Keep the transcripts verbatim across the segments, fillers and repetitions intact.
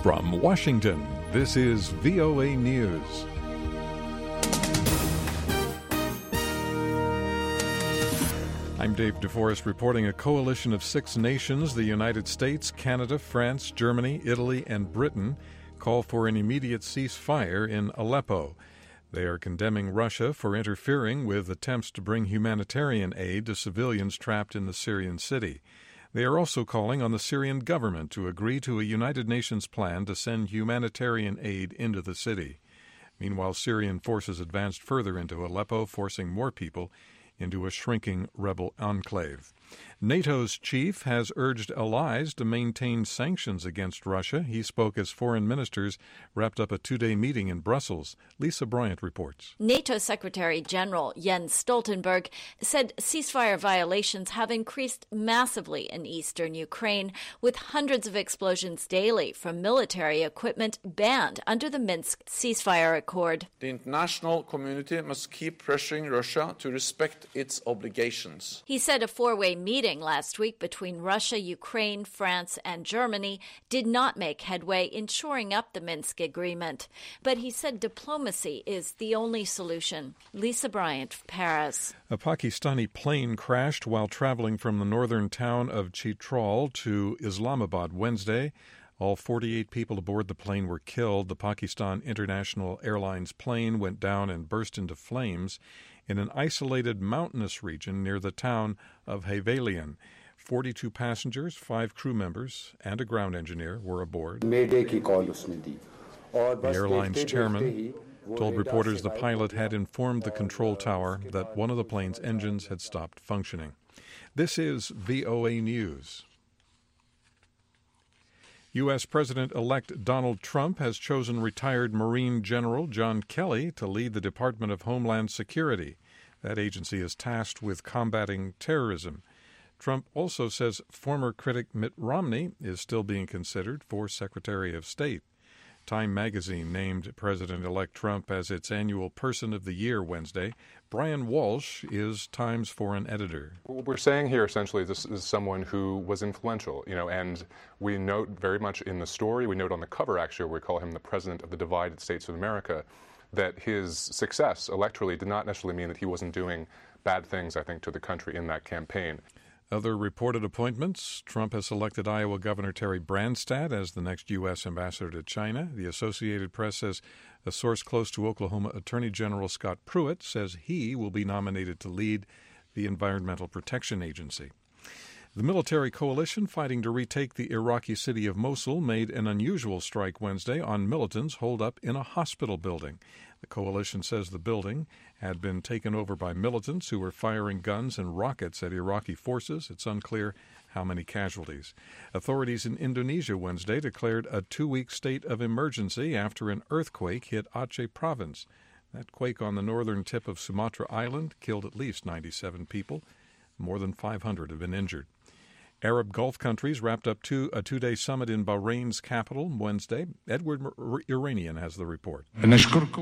From Washington, this is V O A News. I'm Dave DeForest reporting. A coalition of six nations, the United States, Canada, France, Germany, Italy, and Britain, call for an immediate ceasefire in Aleppo. They are condemning Russia for interfering with attempts to bring humanitarian aid to civilians trapped in the Syrian city. They are also calling on the Syrian government to agree to a United Nations plan to send humanitarian aid into the city. Meanwhile, Syrian forces advanced further into Aleppo, forcing more people into a shrinking rebel enclave. NATO's chief has urged allies to maintain sanctions against Russia. He spoke as foreign ministers wrapped up a two-day meeting in Brussels. Lisa Bryant reports. NATO Secretary General Jens Stoltenberg said ceasefire violations have increased massively in eastern Ukraine, with hundreds of explosions daily from military equipment banned under the Minsk ceasefire accord. The international community must keep pressuring Russia to respect its obligations. He said a four-way meeting last week between Russia, Ukraine, France, and Germany did not make headway in shoring up the Minsk agreement. But he said diplomacy is the only solution. Lisa Bryant, Paris. A Pakistani plane crashed while traveling from the northern town of Chitral to Islamabad Wednesday. All forty-eight people aboard the plane were killed. The Pakistan International Airlines plane went down and burst into flames in an isolated mountainous region near the town of Havelian. forty-two passengers, five crew members, and a ground engineer were aboard. The airline's chairman told reporters the pilot had informed the control tower that one of the plane's engines had stopped functioning. This is V O A News. U S. President-elect Donald Trump has chosen retired Marine General John Kelly to lead the Department of Homeland Security. That agency is tasked with combating terrorism. Trump also says former critic Mitt Romney is still being considered for Secretary of State. Time magazine named President-elect Trump as its annual Person of the Year Wednesday. Brian Walsh is Time's foreign editor. What we're saying here essentially is this is someone who was influential, you know, and we note very much in the story, we note on the cover actually, where we call him the President of the Divided States of America, that his success electorally did not necessarily mean that he wasn't doing bad things, I think, to the country in that campaign. Other reported appointments: Trump has selected Iowa Governor Terry Branstad as the next U S ambassador to China. The Associated Press says a source close to Oklahoma Attorney General Scott Pruitt says he will be nominated to lead the Environmental Protection Agency. The military coalition fighting to retake the Iraqi city of Mosul made an unusual strike Wednesday on militants holed up in a hospital building. The coalition says the building had been taken over by militants who were firing guns and rockets at Iraqi forces. It's unclear how many casualties. Authorities in Indonesia Wednesday declared a two-week state of emergency after an earthquake hit Aceh province. That quake on the northern tip of Sumatra Island killed at least ninety-seven people. More than five hundred have been injured. Arab Gulf countries wrapped up two, a two-day summit in Bahrain's capital Wednesday. Edward Iranian has the report. King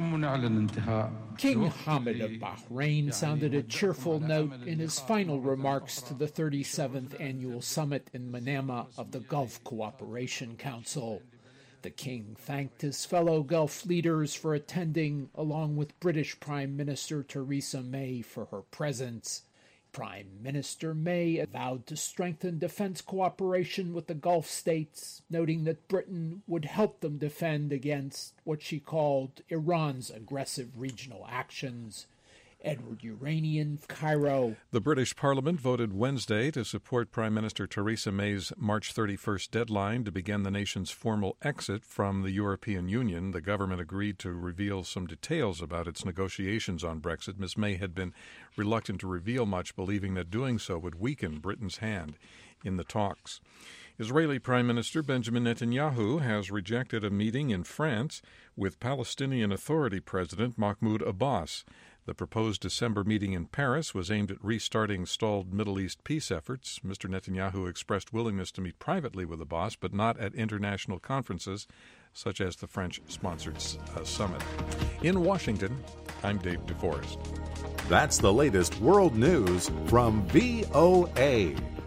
Hamad of Bahrain sounded a cheerful note in his final remarks to the thirty-seventh annual summit in Manama of the Gulf Cooperation Council. The king thanked his fellow Gulf leaders for attending, along with British Prime Minister Theresa May for her presence. Prime Minister May vowed to strengthen defense cooperation with the Gulf states, noting that Britain would help them defend against what she called Iran's aggressive regional actions. Edward Iranian, Cairo. The British Parliament voted Wednesday to support Prime Minister Theresa May's March thirty-first deadline to begin the nation's formal exit from the European Union. The government agreed to reveal some details about its negotiations on Brexit. Miz May had been reluctant to reveal much, believing that doing so would weaken Britain's hand in the talks. Israeli Prime Minister Benjamin Netanyahu has rejected a meeting in France with Palestinian Authority President Mahmoud Abbas. The proposed December meeting in Paris was aimed at restarting stalled Middle East peace efforts. Mister Netanyahu expressed willingness to meet privately with Abbas, but not at international conferences such as the French-sponsored uh, summit. In Washington, I'm Dave DeForest. That's the latest world news from V O A.